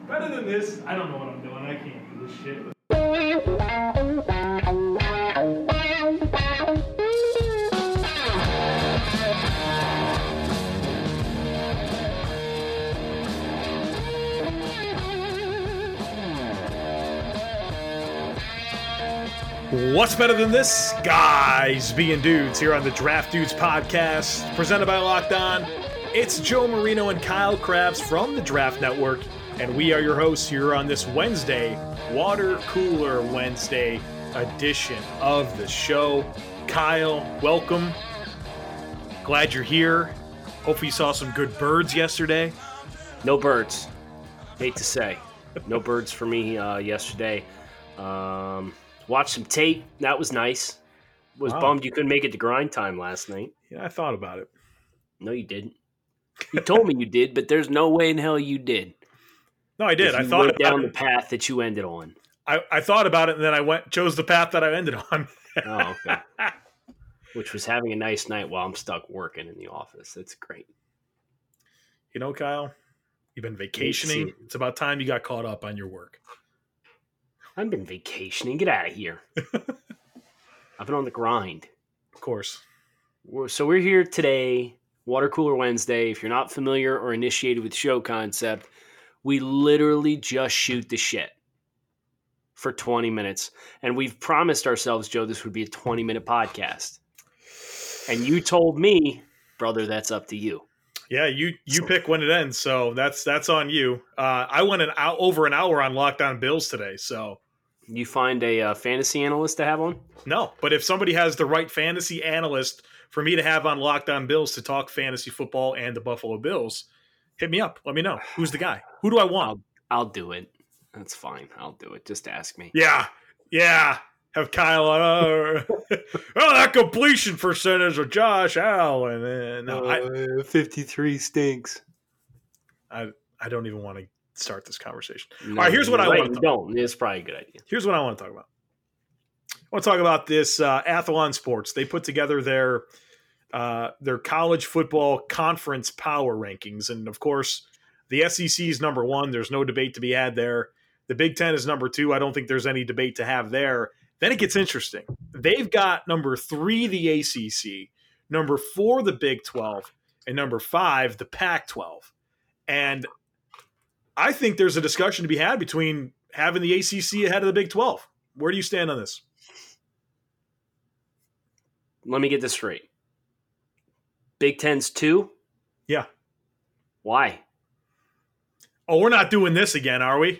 Better than this, I don't know what I'm doing. I can't do this shit. What's better than this? Guys being dudes here on the Draft Dudes podcast, presented by Locked On. It's Joe Marino and Kyle Krabs from the Draft Network, and we are your hosts here on this Wednesday, Water Cooler Wednesday edition of the show. Kyle, welcome. Glad you're here. Hopefully you saw some good birds yesterday. No birds. Hate to say. No birds for me yesterday. Watched some tape. That was nice. Was bummed you couldn't make it to grind time last night. Yeah, I thought about it. No, you didn't. You told me you did, but there's no way in hell you did. No, I did. I thought went down the path that you ended on. I thought about it, and then I chose the path that I ended on. Oh, okay. Which was having a nice night while I'm stuck working in the office. That's great. You know, Kyle, you've been vacationing. It's about time you got caught up on your work. I've been vacationing. Get out of here. I've been on the grind. Of course. So we're here today, Water Cooler Wednesday. If you're not familiar or initiated with show concept, we literally just shoot the shit for 20 minutes. And we've promised ourselves, Joe, this would be a 20-minute podcast. And you told me, brother, that's up to you. Yeah, you pick when it ends, so that's on you. I went over an hour on Locked On Bills today, so. You find a fantasy analyst to have on? No, but if somebody has the right fantasy analyst for me to have on Locked On Bills to talk fantasy football and the Buffalo Bills, hit me up. Let me know. Who's the guy? Who do I want? I'll do it. That's fine. I'll do it. Just ask me. Yeah. Have Kyle on. That completion percentage of Josh Allen. 53 stinks. I don't even want to start this conversation. No, all right, here's what I want to talk about. It's probably a good idea. Here's what I want to talk about. I want to talk about this Athlon Sports. They put together their college football conference power rankings. And, of course, the SEC is number one. There's no debate to be had there. The Big Ten is number two. I don't think there's any debate to have there. Then it gets interesting. They've got number 3, the ACC, number 4, the Big 12, and number 5, the Pac-12. And I think there's a discussion to be had between having the ACC ahead of the Big 12. Where do you stand on this? Let me get this straight. Big Ten's 2? Yeah. Why? Oh, we're not doing this again, are we?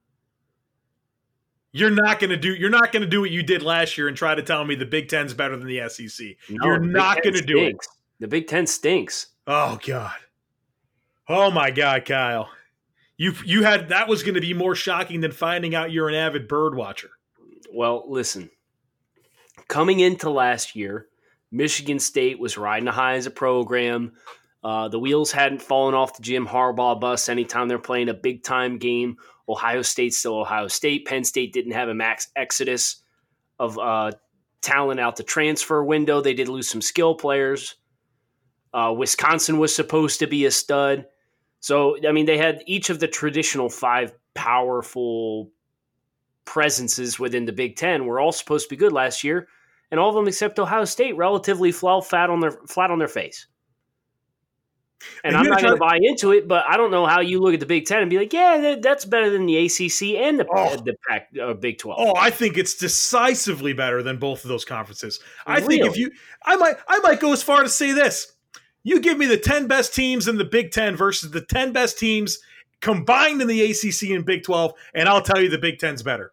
You're not going to do what you did last year and try to tell me the Big Ten's better than the SEC. No, you're not going to do it. The Big Ten stinks. Oh God. Oh my God, Kyle. You had that was going to be more shocking than finding out you're an avid bird watcher. Well, listen. Coming into last year, Michigan State was riding a high as a program. The wheels hadn't fallen off the Jim Harbaugh bus anytime they're playing a big-time game. Ohio State's still Ohio State. Penn State didn't have a max exodus of talent out the transfer window. They did lose some skill players. Wisconsin was supposed to be a stud. So, I mean, they had each of the traditional 5 powerful presences within the Big Ten were all supposed to be good last year, and all of them except Ohio State relatively fell flat on their face. And I'm not going to buy into it, but I don't know how you look at the Big Ten and be like, yeah, that's better than the ACC and the Big 12. Oh, I think it's decisively better than both of those conferences. I think I might go as far to say this. You give me the 10 best teams in the Big Ten versus the 10 best teams combined in the ACC and Big 12, and I'll tell you the Big Ten's better.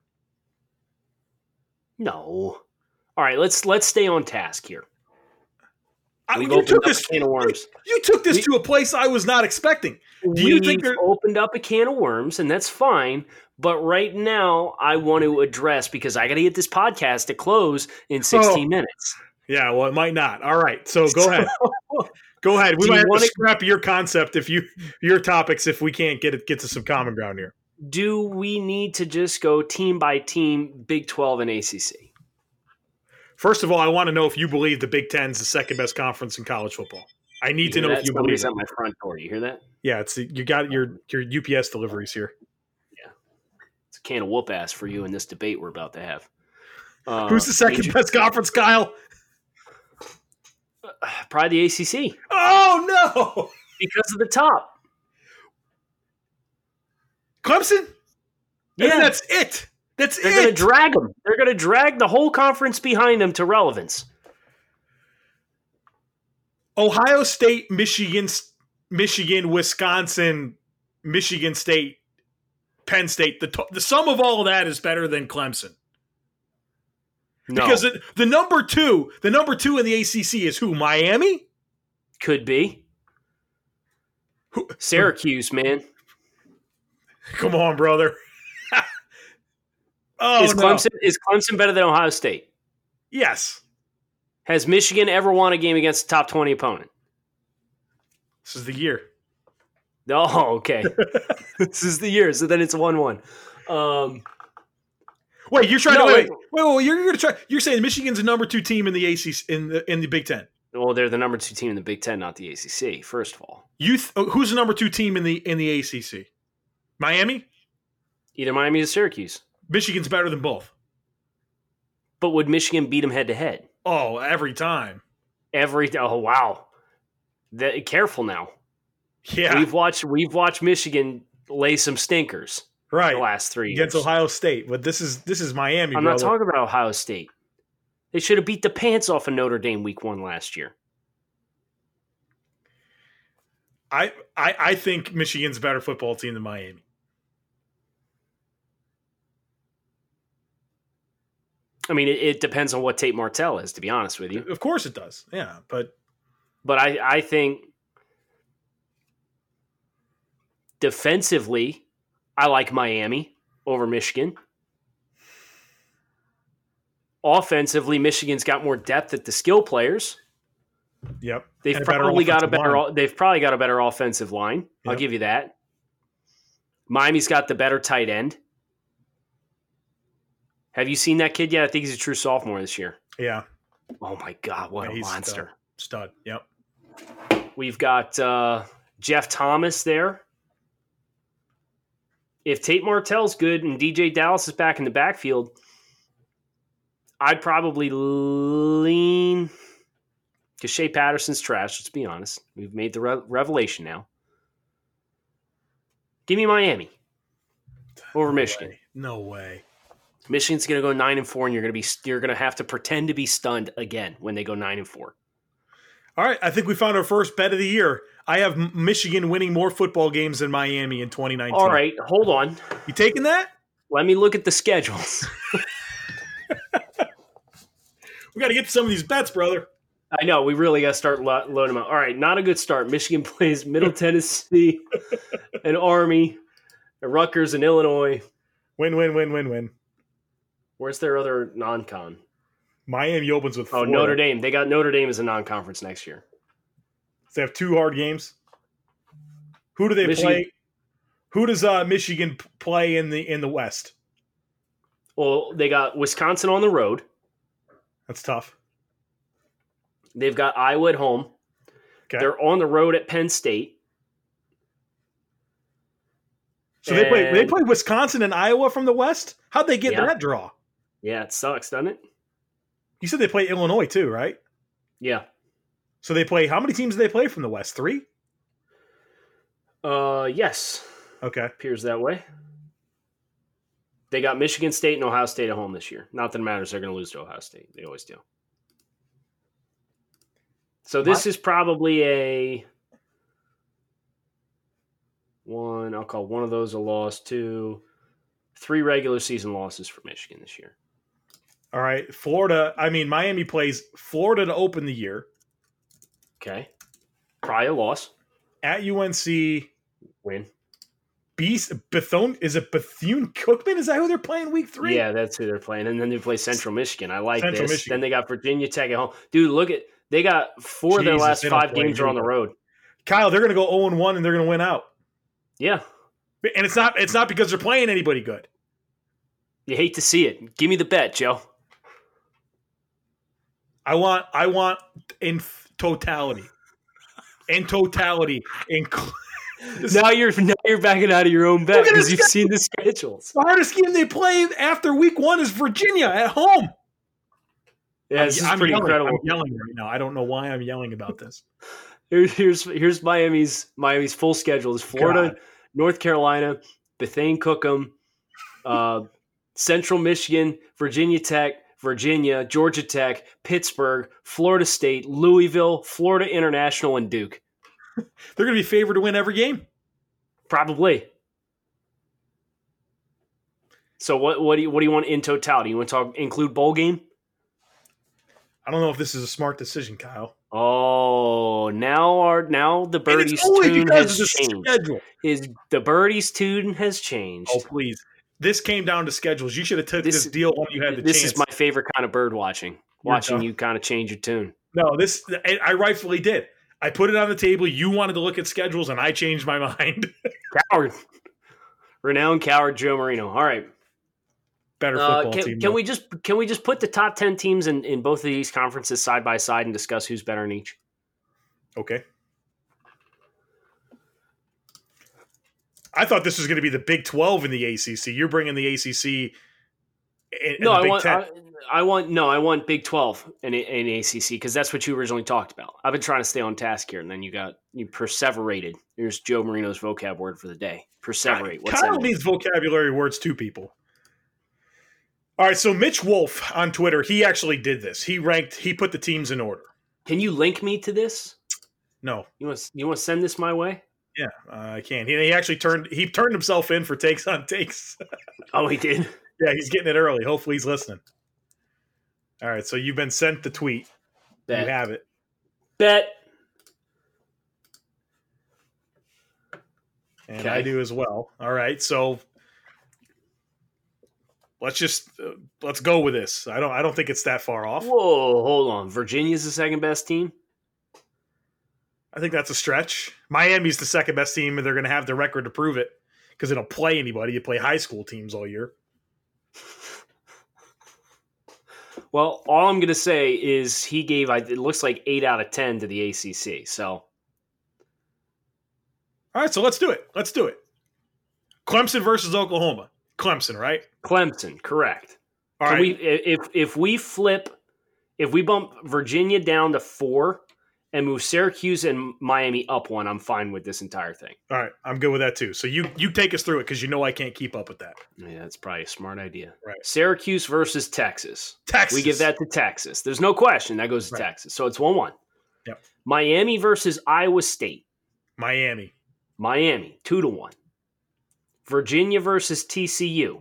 No. All right, let's stay on task here. You took this to a place I was not expecting. You think opened up a can of worms, and that's fine. But right now, I want to address, because I got to get this podcast to close in 16 minutes. Yeah, well, it might not. All right, so go ahead. Go ahead. We might have to scrap your concept your topics if we can't get to some common ground here. Do we need to just go team by team, Big 12 and ACC? First of all, I want to know if you believe the Big Ten is the second best conference in college football. I need to know if you believe that. At my front door. You hear that? Yeah, you got your UPS deliveries here. It's a can of whoop ass for you in this debate we're about to have. Who's the second best conference, Kyle? Probably the ACC. Oh, no. Because of the top. Clemson? Yeah. And that's it. They're going to drag them. They're going to drag the whole conference behind them to relevance. Ohio State, Michigan, Wisconsin, Michigan State, Penn State. The sum of all of that is better than Clemson. No. Because the number two in the ACC is who? Miami? Could be. Syracuse, man. Come on, brother. Is Clemson better than Ohio State? Yes. Has Michigan ever won a game against a top 20 opponent? This is the year. Oh, okay. This is the year. So then it's 1-1. Wait, you're trying to wait. You're going to try. You're saying Michigan's the number 2 team in the ACC in the Big Ten. Well, they're the number 2 team in the Big Ten, not the ACC. First of all, who's the number 2 team in the ACC? Miami. Either Miami or Syracuse. Michigan's better than both. But would Michigan beat them head to head? Oh, every time. Oh, wow. Careful now. Yeah, we've watched Michigan lay some stinkers. Right. The last 3 years against Ohio State, but this is Miami. I'm not talking about Ohio State. They should have beat the pants off of Notre Dame week 1 last year. I think Michigan's a better football team than Miami. I mean, it depends on what Tate Martell is, to be honest with you. Of course it does. Yeah, but I think defensively, I like Miami over Michigan. Offensively, Michigan's got more depth at the skill players. Yep. They've probably got a better offensive line. Yep. I'll give you that. Miami's got the better tight end. Have you seen that kid yet? I think he's a true sophomore this year. Yeah. Oh my God, what a monster. Stud. Yep. We've got Jeff Thomas there. If Tate Martell's good and DJ Dallas is back in the backfield, I'd probably lean because Shea Patterson's trash, let's be honest. We've made the revelation now. Give me Miami over Michigan. No way. Michigan's going to go 9-4, and you're going to have to pretend to be stunned again when they go 9-4. All right, I think we found our first bet of the year. I have Michigan winning more football games than Miami in 2019. All right, hold on. You taking that? Let me look at the schedules. We got to get to some of these bets, brother. I know. We really got to start loading them out. All right, not a good start. Michigan plays Middle Tennessee and Army and Rutgers and Illinois. Win. Where's their other non-con? Miami opens with Florida. Notre Dame. They got Notre Dame as a non-conference next year. So they have 2 hard games. Who do they play? Who does Michigan play in the West? Well, they got Wisconsin on the road. That's tough. They've got Iowa at home. Okay. They're on the road at Penn State. So they play Wisconsin and Iowa from the West? How'd they get that draw? Yeah, it sucks, doesn't it? You said they play Illinois too, right? Yeah. So they play, how many teams do they play from the West? 3? Yes. Okay. Appears that way. They got Michigan State and Ohio State at home this year. Not that it matters. They're going to lose to Ohio State. They always do. So this is probably I'll call one of those a loss, 2, 3 regular season losses for Michigan this year. All right. Miami plays Florida to open the year. Okay. Probably a loss. At UNC. Win. Bethune Cookman? Is that who they're playing week 3? Yeah, that's who they're playing. And then they play Central Michigan. I like Central this. Michigan. Then they got Virginia Tech at home. Dude, they got 4 of their last 5 games are on the road. Kyle, they're going to go 0-1 and they're going to win out. Yeah. And it's not because they're playing anybody good. You hate to see it. Give me the bet, Joe. I want in totality. Now you're backing out of your own bet because you've seen the schedules. The hardest game they play after week 1 is Virginia at home. Yeah, this is pretty incredible. I'm yelling right now. I don't know why I'm yelling about this. Here's Miami's full schedule. Is Florida, North Carolina, Bethune-Cookman, Central Michigan, Virginia Tech, Virginia, Georgia Tech, Pittsburgh, Florida State, Louisville, Florida International, and Duke. They're going to be favored to win every game. Probably. So what do you want in totality? You want to include bowl game? I don't know if this is a smart decision, Kyle. Oh, now the Birdie's tune has changed. The Birdie's tune has changed. Oh, please. This came down to schedules. You should have took this deal when you had the chance. This is my favorite kind of bird watching. Watching you kind of change your tune. No, I rightfully did. I put it on the table. You wanted to look at schedules, and I changed my mind. Coward. Renowned coward Joe Marino. All right. Better football team. Can we just put the top 10 teams in both of these conferences side by side and discuss who's better in each? Okay. I thought this was going to be the Big 12 in the ACC. You're bringing the ACC. I want Big 12 in ACC because that's what you originally talked about. I've been trying to stay on task here, and then you perseverated. Here's Joe Marino's vocab word for the day. Perseverate. What's that mean? Kyle needs vocabulary words too, people. All right, so Mitch Wolf on Twitter, he actually did this. He put the teams in order. Can you link me to this? No. You want to send this my way? Yeah, I can. He actually turned himself in for takes on takes. Oh, he did? Yeah, he's getting it early. Hopefully he's listening. All right, so you've been sent the tweet. Bet. You have it. Bet. And okay. I do as well. All right, so let's go with this. I don't think it's that far off. Whoa, hold on. Virginia's the second best team? I think that's a stretch. Miami's the second best team, and they're going to have the record to prove it because they don't play anybody. You play high school teams all year. Well, all I'm going to say is he gave, it looks like 8 out of 10 to the ACC. So, all right, so let's do it. Clemson versus Oklahoma. Clemson, right? Clemson, correct. All right. If we bump Virginia down to 4 and move Syracuse and Miami up 1, I'm fine with this entire thing. All right, I'm good with that too. So you take us through it because I can't keep up with that. Yeah, that's probably a smart idea. Right. Syracuse versus Texas. Texas. We give that to Texas. There's no question that goes to Texas. So it's 1-1. Yep. Miami versus Iowa State. Miami, 2-1. Virginia versus TCU.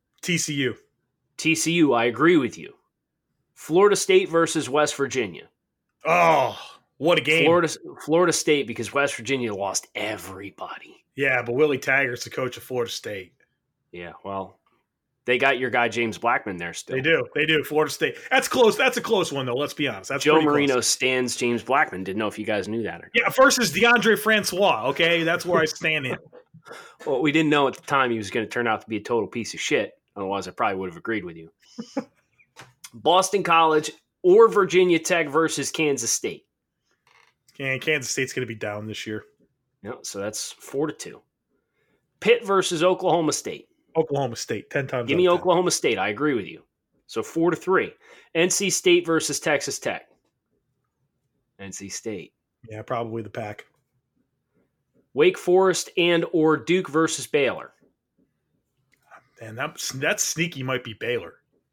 TCU, I agree with you. Florida State versus West Virginia. Oh, what a game. Florida State, because West Virginia lost everybody. Yeah, but Willie Taggart's the coach of Florida State. Yeah, well, they got your guy James Blackman there still. They do. Florida State. That's close. That's a close one, though. Let's be honest. That's Joe Marino stands James Blackman. Didn't know if you guys knew that. Yeah, first is DeAndre Francois, okay? That's where I stand him. Well, we didn't know at the time he was going to turn out to be a total piece of shit. Otherwise, I probably would have agreed with you. Boston College or Virginia Tech versus Kansas State. And Kansas State's going to be down this year. Yeah, so that's 4-2. Pitt versus Oklahoma State. Oklahoma State, 10 times. Give me Oklahoma State. I agree with you. So 4-3. NC State versus Texas Tech. NC State. Yeah, probably the Pack. Wake Forest and or Duke versus Baylor. Man, that sneaky might be Baylor.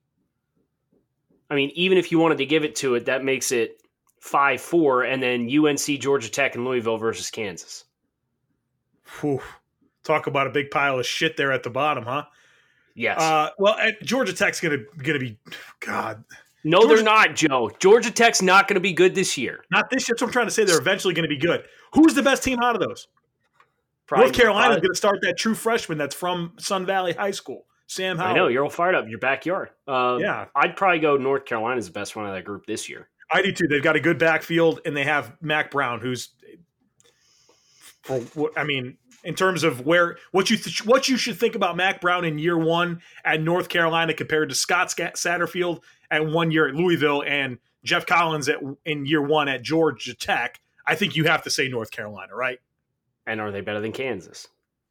I mean, even if you wanted to give it to it, that makes it 5-4, and then UNC, Georgia Tech, and Louisville versus Kansas. Whew. Talk about a big pile of shit there at the bottom, huh? Yes. Well, Georgia Tech's gonna be God. No, they're not, Joe. Georgia Tech's not going to be good this year. Not this year. That's what I'm trying to say. They're eventually going to be good. Who's the best team out of those? North Carolina's going to start that true freshman that's from Sun Valley High School, Sam Howell. I know, you're all fired up. Your backyard. Yeah. I'd probably go North Carolina's the best one of that group this year. I do too. They've got a good backfield, and they have Mac Brown, who's, in terms of what you should think about Mac Brown in year one at North Carolina compared to Scott Satterfield at 1 year at Louisville and Jeff Collins in year one at Georgia Tech, I think you have to say North Carolina, right? And are they better than Kansas?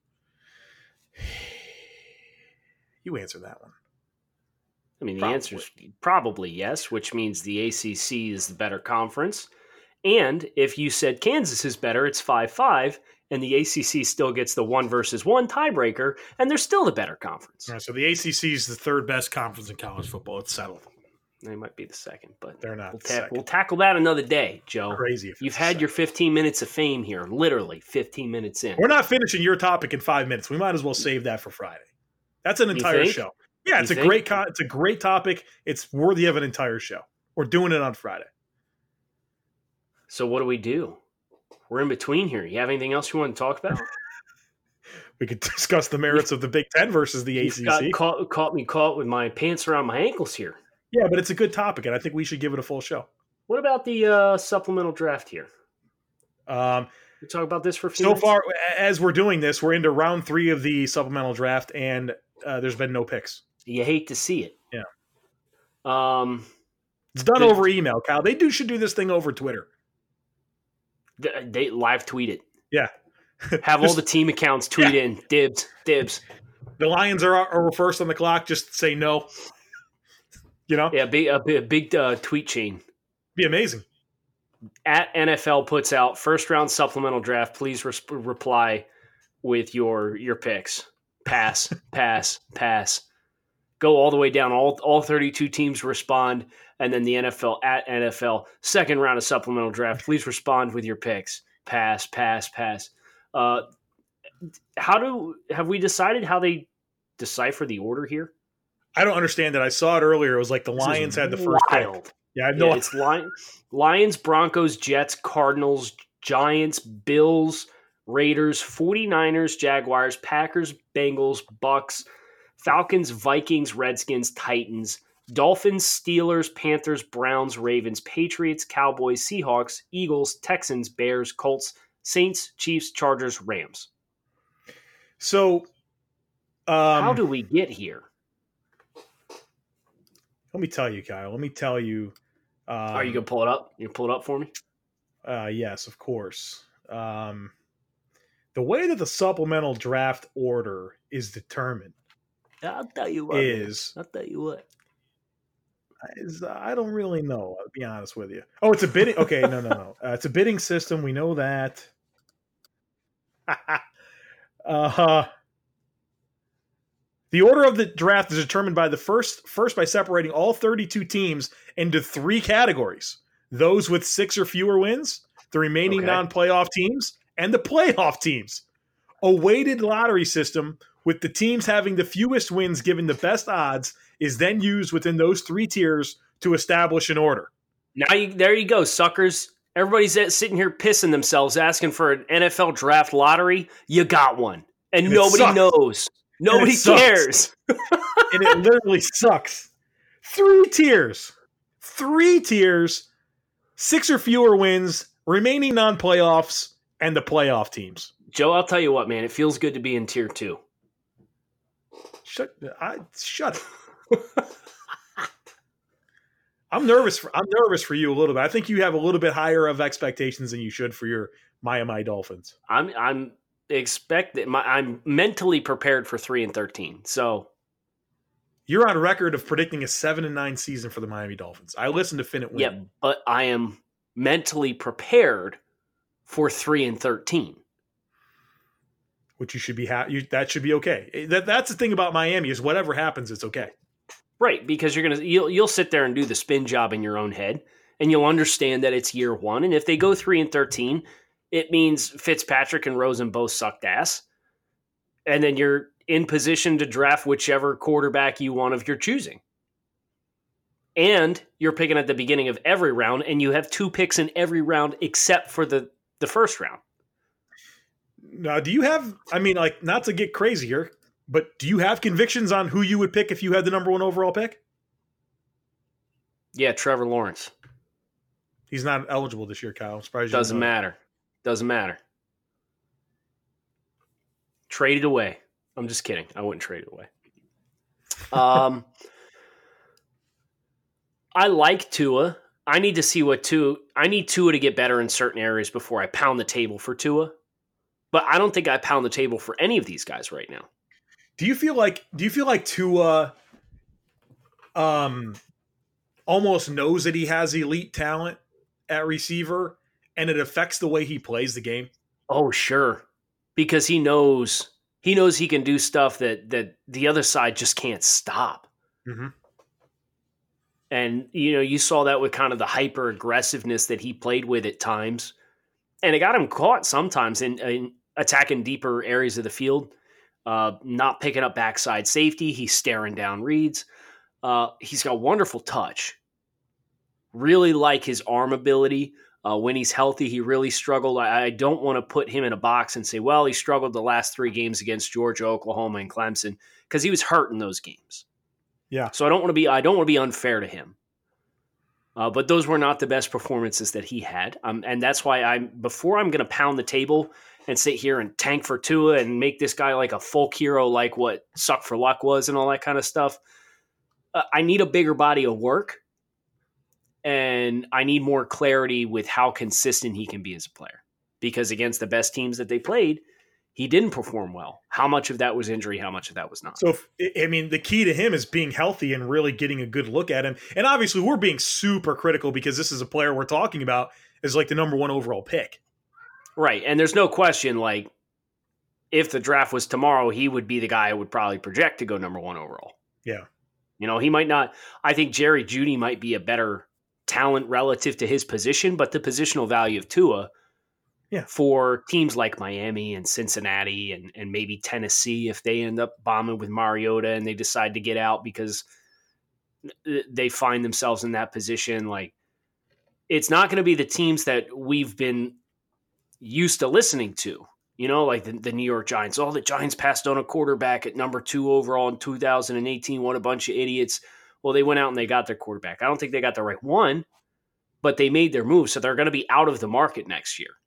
You answer that one. I mean, the answer is probably yes, which means the ACC is the better conference. And if you said Kansas is better, it's 5-5, and the ACC still gets the 1 versus 1 tiebreaker, and they're still the better conference. All right, so the ACC is the third best conference in college football. It's settled. They might be the second, but they're not. We'll tackle that another day, Joe. Crazy. You've had your 15 minutes of fame here, literally 15 minutes in. We're not finishing your topic in 5 minutes. We might as well save that for Friday. That's an entire show. Yeah, it's a great topic. It's worthy of an entire show. We're doing it on Friday. So what do we do? We're in between here. You have anything else you want to talk about? We could discuss the merits of the Big Ten versus the ACC. Caught me caught with my pants around my ankles here. Yeah, but it's a good topic, and I think we should give it a full show. What about the supplemental draft here? We talk about this for a few minutes? So far, as we're doing this, we're into round 3 of the supplemental draft, and there's been no picks. You hate to see it. Yeah. It's done over email, Kyle. They should do this thing over Twitter. They live tweet it. Yeah. Have all the team accounts tweet in. Dibs. The Lions are first on the clock. Just say no. You know? Yeah, a big tweet chain. Be amazing. At NFL puts out first round supplemental draft. Please reply with your picks. Pass. Go all the way down. All 32 teams respond, and then the NFL at NFL second round of supplemental draft. Please respond with your picks. Pass. Have we decided how they decipher the order here? I don't understand it. I saw it earlier. It was like the Lions had the first pick. Yeah, I know. It's Lions, Broncos, Jets, Cardinals, Giants, Bills, Raiders, 49ers, Jaguars, Packers, Bengals, Bucks, Falcons, Vikings, Redskins, Titans, Dolphins, Steelers, Panthers, Browns, Ravens, Patriots, Cowboys, Seahawks, Eagles, Texans, Bears, Colts, Saints, Chiefs, Chargers, Rams. So, how do we get here? Let me tell you, Kyle. Let me tell you. Are you going to pull it up? You pull it up for me? Yes, of course. The way that the supplemental draft order is determined, I'll tell you what. I don't really know. I'll be honest with you. Oh, it's a bidding. Okay, no. It's a bidding system. We know that. The order of the draft is determined by the first by separating all 32 teams into 3 categories: those with 6 or fewer wins, the remaining non-playoff teams, and the playoff teams. A weighted lottery system with the teams having the fewest wins given the best odds is then used within those 3 tiers to establish an order. There you go, suckers. Everybody's sitting here pissing themselves asking for an NFL draft lottery. You got one. And nobody knows. Nobody cares. And it literally sucks. 3 tiers. 3 tiers. 6 or fewer wins, remaining non-playoffs, and the playoff teams. Joe, I'll tell you what, man. It feels good to be in tier 2. Shut it. I'm nervous for you a little bit. I think you have a little bit higher of expectations than you should for your Miami Dolphins. I'm mentally prepared for 3-13. So you're on record of predicting a 7-9 season for the Miami Dolphins. I listened to Finnett win. Yeah, but I am mentally prepared for 3-13. Which you should be that should be okay. That's the thing about Miami is whatever happens, it's okay. Right, because you'll sit there and do the spin job in your own head, and you'll understand that it's year 1. And if they go 3-13, it means Fitzpatrick and Rosen both sucked ass, and then you're in position to draft whichever quarterback you want of your choosing. And you're picking at the beginning of every round, and you have 2 picks in every round except for the first round. Now, do you have? I mean, like, not to get crazy here, but do you have convictions on who you would pick if you had the number 1 overall pick? Yeah, Trevor Lawrence. He's not eligible this year, Kyle. Doesn't matter. Trade it away. I'm just kidding. I wouldn't trade it away. I like Tua. I need Tua to get better in certain areas before I pound the table for Tua. But I don't think I pound the table for any of these guys right now. Do you feel like Tua almost knows that he has elite talent at receiver and it affects the way he plays the game? Oh, sure. Because he knows he can do stuff that the other side just can't stop. Mm-hmm. And, you saw that with kind of the hyper aggressiveness that he played with at times. And it got him caught sometimes in attacking deeper areas of the field, not picking up backside safety. He's staring down reads. He's got wonderful touch. Really like his arm ability. When he's healthy, he really struggled. I don't want to put him in a box and say, well, he struggled the last 3 games against Georgia, Oklahoma, and Clemson because he was hurt in those games. Yeah. So I don't want to be unfair to him. But those were not the best performances that he had. And that's why before I'm going to pound the table and sit here and tank for Tua and make this guy like a folk hero, like what Suck for Luck was and all that kind of stuff. I need a bigger body of work. And I need more clarity with how consistent he can be as a player. Because against the best teams that they played, he didn't perform well. How much of that was injury? How much of that was not? So, the key to him is being healthy and really getting a good look at him. And obviously, we're being super critical because this is a player we're talking about as like the number 1 overall pick. Right. And there's no question, like, if the draft was tomorrow, he would be the guy I would probably project to go number 1 overall. Yeah. He might not. I think Jerry Jeudy might be a better talent relative to his position, but the positional value of Tua for teams like Miami and Cincinnati and maybe Tennessee, if they end up bombing with Mariota and they decide to get out because they find themselves in that position, like, it's not going to be the teams that we've been used to listening to, like the New York Giants. The Giants passed on a quarterback at number 2 overall in 2018. What a bunch of idiots. Well, they went out and they got their quarterback. I don't think they got the right one, but they made their move. So they're going to be out of the market next year.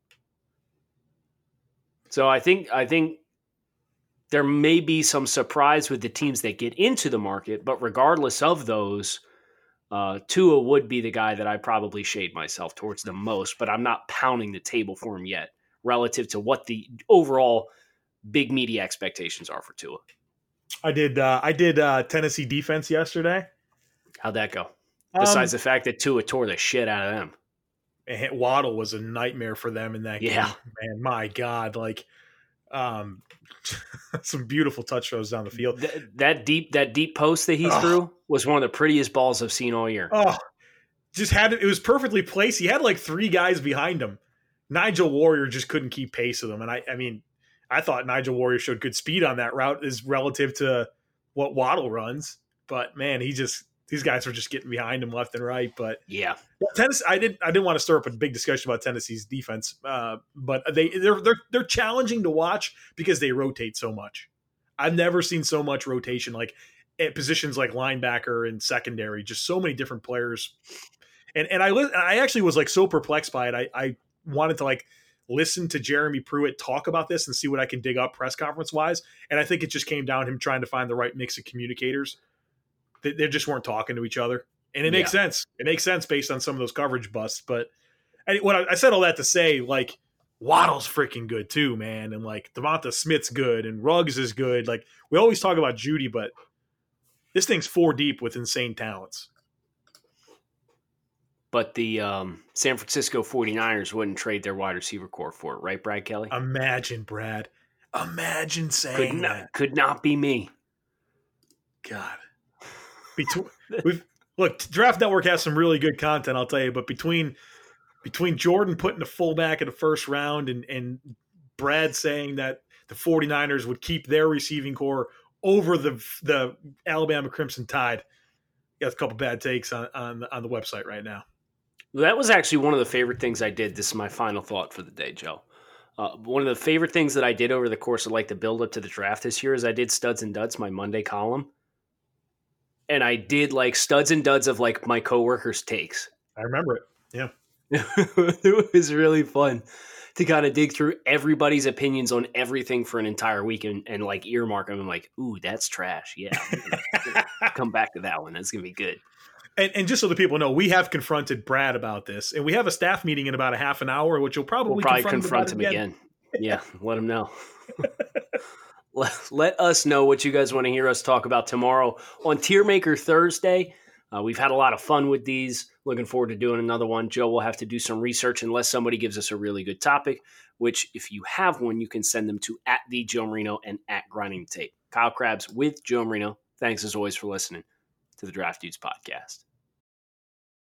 So I think there may be some surprise with the teams that get into the market, but regardless of those, Tua would be the guy that I probably shade myself towards the most, but I'm not pounding the table for him yet relative to what the overall big media expectations are for Tua. I did Tennessee defense yesterday. How'd that go? Besides the fact that Tua tore the shit out of them. Waddle was a nightmare for them in that game. Man, my God. Like, some beautiful touch throws down the field. That deep post that he threw was one of the prettiest balls I've seen all year. It was perfectly placed. He had like 3 guys behind him. Nigel Warrior just couldn't keep pace with him. And I thought Nigel Warrior showed good speed on that route as relative to what Waddle runs. But man, these guys were just getting behind him left and right. But yeah, Tennessee. I didn't want to stir up a big discussion about Tennessee's defense, but they're challenging to watch because they rotate so much. I've never seen so much rotation, like at positions like linebacker and secondary. Just so many different players. And I actually was like so perplexed by it. I wanted to like listen to Jeremy Pruitt talk about this and see what I can dig up press conference wise. And I think it just came down to him trying to find the right mix of communicators. They just weren't talking to each other. And it makes sense. It makes sense based on some of those coverage busts. But I said all that to say, like, Waddle's freaking good too, man. And like Devonta Smith's good and Ruggs is good. Like, we always talk about Jeudy, but this thing's 4 deep with insane talents. But the San Francisco 49ers wouldn't trade their wide receiver core for it, right, Brad Kelly? Imagine, Brad. Imagine saying that. Could not be me. God. Look, Draft Network has some really good content, I'll tell you, but between Jordan putting the fullback in the first round and Brad saying that the 49ers would keep their receiving core over the Alabama Crimson Tide, got a couple bad takes on the website right now. That was actually one of the favorite things I did. This is my final thought for the day, Joe. One of the favorite things that I did over the course of like the build up to the draft this year is I did Studs and Duds, my Monday column. And I did like Studs and Duds of like my coworkers' takes. I remember it. Yeah. It was really fun to kind of dig through everybody's opinions on everything for an entire week and like earmark them. I'm like, ooh, that's trash. Yeah. Come back to that one. That's going to be good. And just so the people know, we have confronted Brad about this, and we have a staff meeting in about a half an hour, which we'll probably confront him again. Yeah, let them know. Let us know what you guys want to hear us talk about tomorrow on Tier Maker Thursday. We've had a lot of fun with these. Looking forward to doing another one. Joe will have to do some research unless somebody gives us a really good topic, which if you have one, you can send them to @TheJoe and @GrindingTape. Kyle Krabs with Joe Marino. Thanks as always for listening to the Draft Dudes podcast.